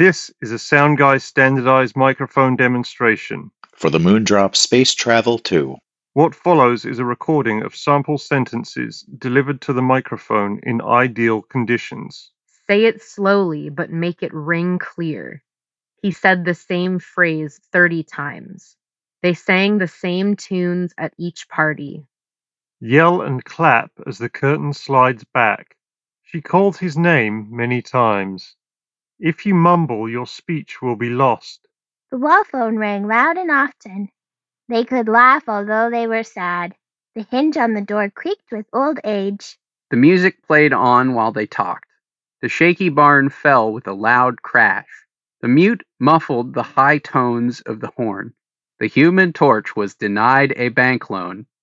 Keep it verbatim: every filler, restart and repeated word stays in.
This is a Sound Guy standardized microphone demonstration. For the Moondrop Space Travel two. What follows is a recording of sample sentences delivered to the microphone in ideal conditions. Say it slowly, but make it ring clear. He said the same phrase thirty times. They sang the same tunes at each party. Yell and clap as the curtain slides back. She called his name many times. If you mumble, your speech will be lost. The wall phone rang loud and often. They could laugh although they were sad. The hinge on the door creaked with old age. The music played on while they talked. The shaky barn fell with a loud crash. The mute muffled the high tones of the horn. The Human Torch was denied a bank loan.